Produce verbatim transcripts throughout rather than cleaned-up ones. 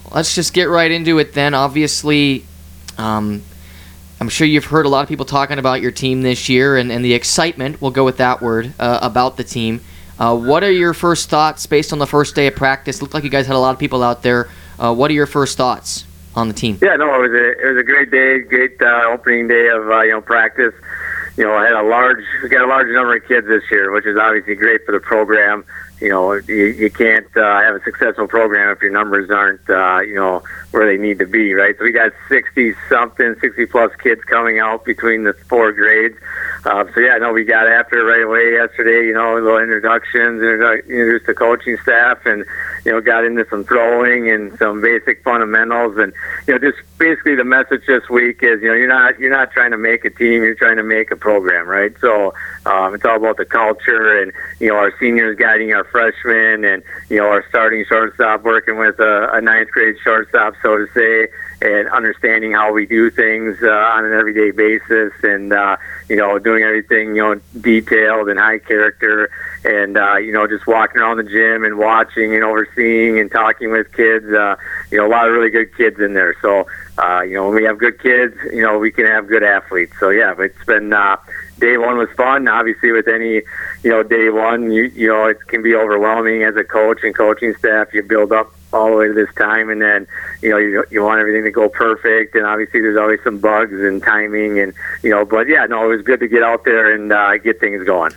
let's just get right into it then. Obviously, um, I'm sure you've heard a lot of people talking about your team this year and, and the excitement, we'll go with that word, uh, about the team. Uh, what are your first thoughts based on the first day of practice? Looked like you guys had a lot of people out there. Uh, what are your first thoughts on the team? Yeah, no, it was a, it was a great day, great uh, opening day of uh, you know practice. You know, I had a large, we got a large number of kids this year, which is obviously great for the program. You know, you, you can't uh, have a successful program if your numbers aren't, uh, you know, where they need to be, right? So we got sixty-something, sixty-plus kids coming out between the four grades. Uh, so, yeah, no, we got after it right away yesterday, you know, little introductions, introdu- introduced the coaching staff, and, you know, got into some throwing and some basic fundamentals. And, you know, just basically the message this week is, you know, you're not you're not trying to make a team, you're trying to make a program, right? So um, it's all about the culture and, you know, our seniors guiding our freshmen and, you know, our starting shortstop working with a, a ninth grade shortstop, so to say, and understanding how we do things uh, on an everyday basis and, uh, you know, doing everything, you know, detailed and high character and, uh, you know, just walking around the gym and watching and overseeing and talking with kids. Uh, you know, a lot of really good kids in there. So, uh, you know, when we have good kids, you know, we can have good athletes. So, yeah, it's been uh, day one was fun. Obviously, with any, you know, day one, you, you know, it can be overwhelming as a coach and coaching staff. You build up all the way to this time, and then, you know, you you want everything to go perfect, and obviously there's always some bugs and timing, and, you know, but, yeah, no, it was good to get out there and uh, get things going.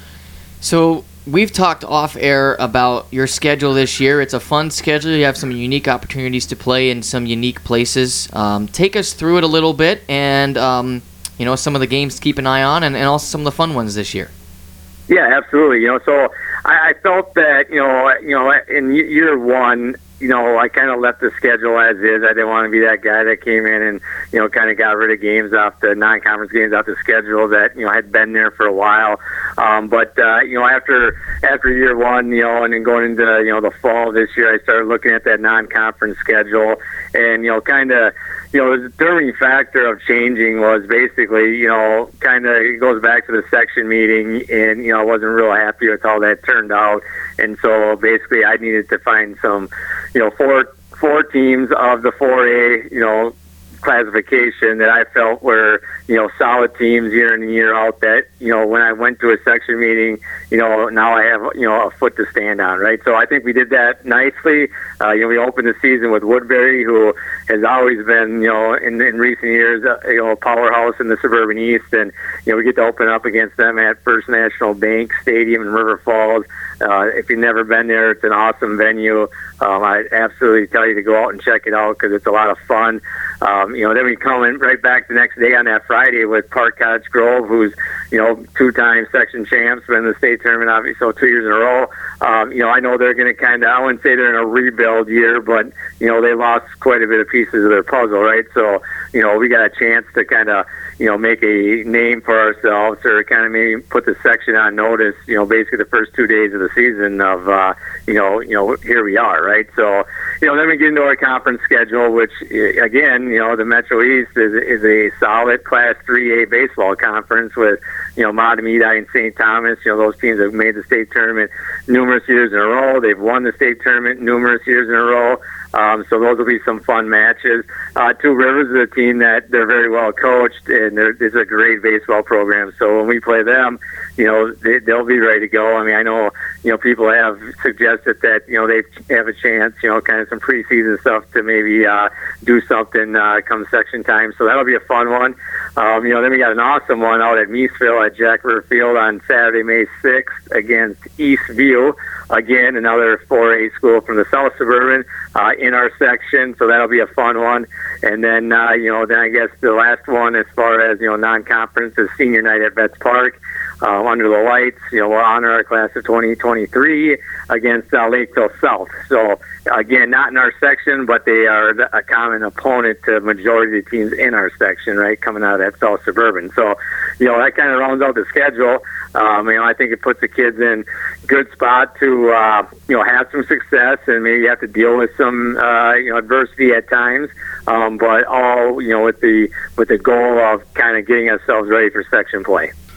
So we've talked off air about your schedule this year. It's a fun schedule. You have some unique opportunities to play in some unique places. Um, take us through it a little bit and, um, you know, some of the games to keep an eye on and, and also some of the fun ones this year. Yeah, absolutely. You know, so I, I felt that, you know, you know, in year one, you know, I kind of left the schedule as is. I didn't want to be that guy that came in and, you know, kind of got rid of games off the non-conference games off the schedule that, you know, had been there for a while. Um, but, uh, you know, after after year one, you know, and then going into, you know, the fall this year, I started looking at that non-conference schedule and, you know, kind of, you know, the determining factor of changing was basically, you know, kind of it goes back to the section meeting, and, you know, I wasn't real happy with how that turned out. And so basically I needed to find some, you know, four four teams of the four A, you know, classification that I felt were, you know, solid teams year in and year out that, you know, when I went to a section meeting, you know, now I have, you know, a foot to stand on, right? So I think we did that nicely. Uh, you know, we opened the season with Woodbury, who has always been, you know, in, in recent years, uh, you know, a powerhouse in the Suburban East. And, you know, we get to open up against them at First National Bank Stadium in River Falls. Uh, if you've never been there, it's an awesome venue. Um, I absolutely tell you to go out and check it out because it's a lot of fun. Um, you know, then we come in right back the next day on that Friday with Park Cottage Grove, who's, you know, two-time section champs, been in the state tournament, obviously, so two years in a row. Um, you know, I know they're going to kind of, I wouldn't say they're in a rebuild year, but, you know, they lost quite a bit of pieces of their puzzle, right? So, you know, we got a chance to kind of, you know, make a name for ourselves or kind of maybe put the section on notice, you know, basically the first two days of the season of, uh, you know, you know, here we are, right? So, you know, then we get into our conference schedule, which, again, you know, the Metro East is, is a solid Class three A baseball conference with, you know, Matamidi and Saint Thomas. You know, those teams have made the state tournament numerous years in a row. They've won the state tournament numerous years in a row. Um, so those will be some fun matches. Uh, Two Rivers is a team that they're very well coached, and they're, it's a great baseball program. So when we play them, you know, they, they'll be ready to go. I mean, I know, you know, people have suggested that, you know, they have a chance, you know, kind of some preseason stuff to maybe uh, do something uh, come section time. So that'll be a fun one. Um, you know, then we got an awesome one out at Meesville at Jack River Field on Saturday, May sixth against Eastview. Again, another four A school from the South Suburban uh, in our section, so that'll be a fun one. And then, uh, you know, then I guess the last one as far as, you know, non-conference is senior night at Betts Park. Uh, under the lights, you know, we'll honor our class of twenty twenty-three against uh, Lakeville South. So, again, not in our section, but they are a common opponent to the majority of the teams in our section, right, coming out of that South Suburban. So, you know, that kind of rounds out the schedule. Um, you know, I think it puts the kids in good spot to, uh, you know, have some success and maybe have to deal with some, uh, you know, adversity at times. Um, but all, you know, with the with the goal of kind of getting ourselves ready for section play.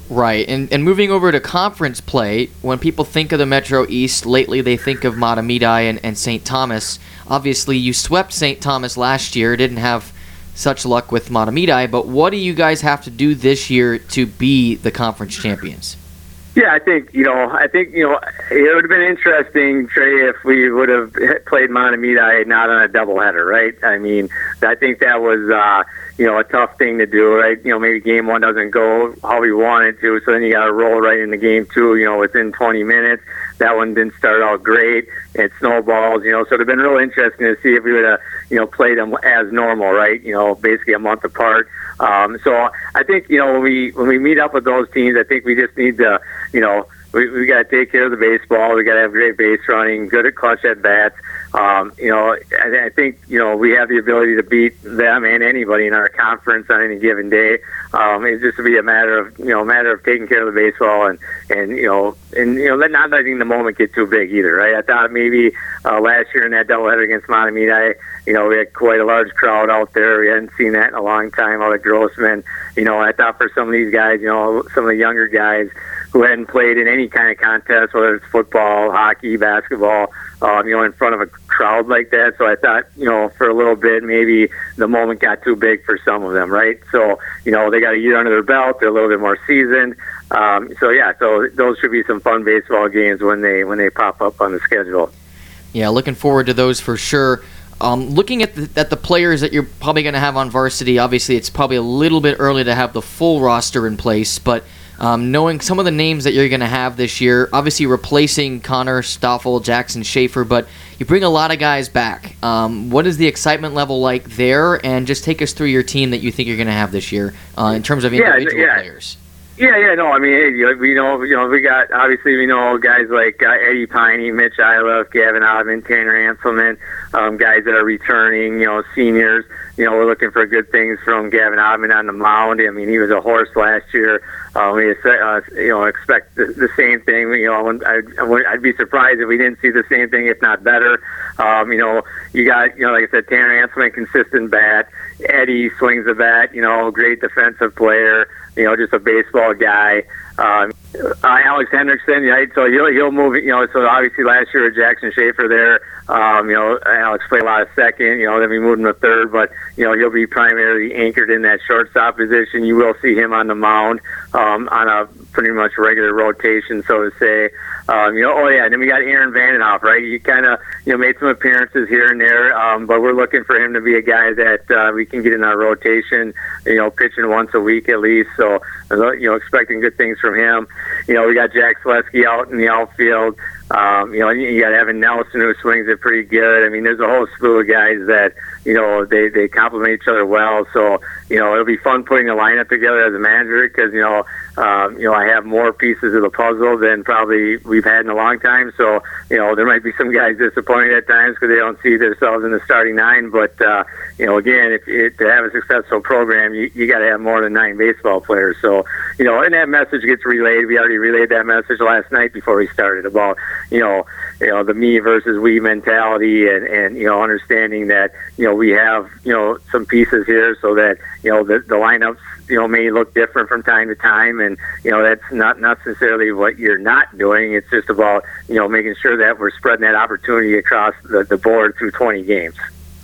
Right, and and moving over to conference play, when people think of the Metro East, lately they think of Mahtomedi and, and Saint Thomas. Obviously, you swept Saint Thomas last year, didn't have such luck with Mahtomedi, but what do you guys have to do this year to be the conference champions? Yeah, I think, you know, I think, you know, it would have been interesting, Trey, if we would have played Mahtomedi not on a doubleheader, right? I mean, I think that was, uh, you know, a tough thing to do, right? You know, maybe game one doesn't go how we wanted to, so then you got to roll right into game two, you know, within twenty minutes. That one didn't start out great. It snowballs, you know, so it would have been real interesting to see if we would have, you know, played them as normal, right? You know, basically a month apart. Um, so I think, you know, when we when we meet up with those teams, I think we just need to, you know, we we got to take care of the baseball. We got to have great base running, good at clutch at bats. Um, you know, I, I think, you know, we have the ability to beat them and anybody in our conference on any given day. Um, it's just to be a matter of, you know, a matter of taking care of the baseball and, and you know, and, you know, not letting the moment get too big either, right? I thought maybe uh, last year in that doubleheader against Mahtomedi, you know, we had quite a large crowd out there. We hadn't seen that in a long time out of Grossman. You know, I thought for some of these guys, you know, some of the younger guys who hadn't played in any kind of contest, whether it's football, hockey, basketball, um, you know, in front of a crowd like that. So I thought, you know, for a little bit, maybe the moment got too big for some of them, right? So, you know, they got a year under their belt. They're a little bit more seasoned. Um, so, yeah, so those should be some fun baseball games when they when they pop up on the schedule. Yeah, looking forward to those for sure. Um, looking at the, at the players that you're probably going to have on varsity, obviously it's probably a little bit early to have the full roster in place, but um, knowing some of the names that you're going to have this year, obviously replacing Connor, Stoffel, Jackson, Schaefer, but you bring a lot of guys back. Um, what is the excitement level like there? And just take us through your team that you think you're going to have this year uh, in terms of individual yeah, yeah. players. Yeah, yeah, no, I mean, hey, we know, you know, we got, obviously we know guys like uh, Eddie Piney, Mitch Iliff, Gavin Ottman, Tanner Anselman, um, guys that are returning, you know, seniors. You know, we're looking for good things from Gavin Ottman on the mound. I mean, he was a horse last year. Um, we, uh, you know, expect the, the same thing. You know, I'd, I'd be surprised if we didn't see the same thing, if not better. Um, you know, you got, you know, like I said, Tanner Anselman, consistent bat. Eddie swings the bat, you know, great defensive player. You know, just a baseball guy. Um, uh, Alex Hendrickson, right? So he'll he'll move. You know, so obviously last year with Jackson Schaefer there, um, you know, Alex played a lot of second. You know, then we moved him to third, but you know he'll be primarily anchored in that shortstop position. You will see him on the mound um, on a pretty much regular rotation, so to say. Um, you know, oh yeah, and then we got Aaron Vandenhoff, right? He kind of, you know, made some appearances here and there, um, but we're looking for him to be a guy that uh, we can get in our rotation, you know, pitching once a week at least. So, you know, expecting good things from him. You know, we got Jack Selesky out in the outfield. Um, you know, you got Evan Nelson who swings it pretty good. I mean, there's a whole slew of guys that, you know, they, they complement each other well. So, you know, it'll be fun putting a lineup together as a manager because, you know, um, you know, I have more pieces of the puzzle than probably we've had in a long time. So, you know, there might be some guys disappointed at times because they don't see themselves in the starting nine. But, uh, you know, again, if, if to have a successful program, you, you got to have more than nine baseball players. So, you know, and that message gets relayed. We already relayed that message last night before we started about, you know, you know, the me versus we mentality and, and, you know, understanding that, you know, we have, you know, some pieces here so that, you know, the, the lineups, you know, may look different from time to time. And, you know, that's not necessarily what you're not doing. It's just about, you know, making sure that we're spreading that opportunity across the, the board through twenty games.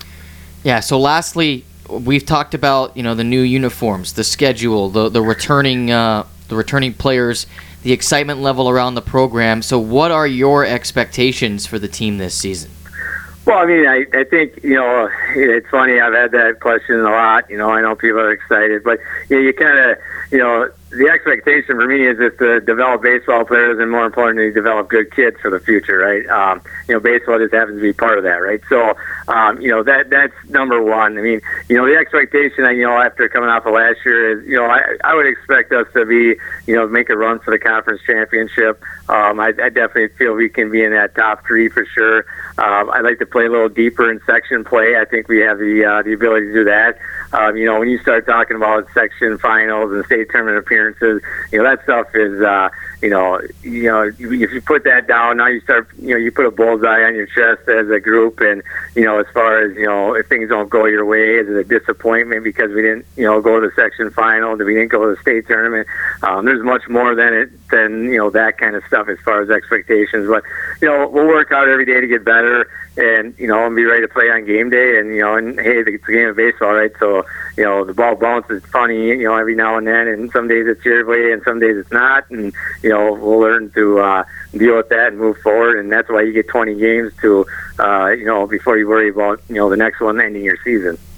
Yeah, so lastly, we've talked about, you know, the new uniforms, the schedule, the, the returning uh, the returning players, the excitement level around the program. So what are your expectations for the team this season? Well, I mean, I, I think, you know, it's funny. I've had that question a lot. You know, I know people are excited, but you know, you kind of, you know, the expectation for me is just to develop baseball players and, more importantly, develop good kids for the future, right? Um, you know, baseball just happens to be part of that, right? So, um, you know, that that's number one. I mean, you know, the expectation, you know, after coming off of last year is, you know, I, I would expect us to be, you know, make a run for the conference championship. Um, I, I definitely feel we can be in that top three for sure. Um, I'd like to play a little deeper in section play. I think we have the uh, the ability to do that. Um, you know, when you start talking about section finals and state tournament appearances, you know, that stuff is, uh, you know, you know, if you put that down, now you start, you know, you put a bullseye on your chest as a group, and you know, as far as you know, if things don't go your way, is it a disappointment because we didn't, you know, go to the section final, that we didn't go to the state tournament? Um, there's much more than it than you know that kind of stuff as far as expectations. But you know, we'll work out every day to get better, and you know, and be ready to play on game day. And you know, and hey, it's a game of baseball, right? So you know, the ball bounces funny, you know, every now and then, and some days it's your way, and some days it's not, and you know, we'll learn to uh, deal with that and move forward. And that's why you get twenty games to, uh, you know, before you worry about you know the next one ending your season.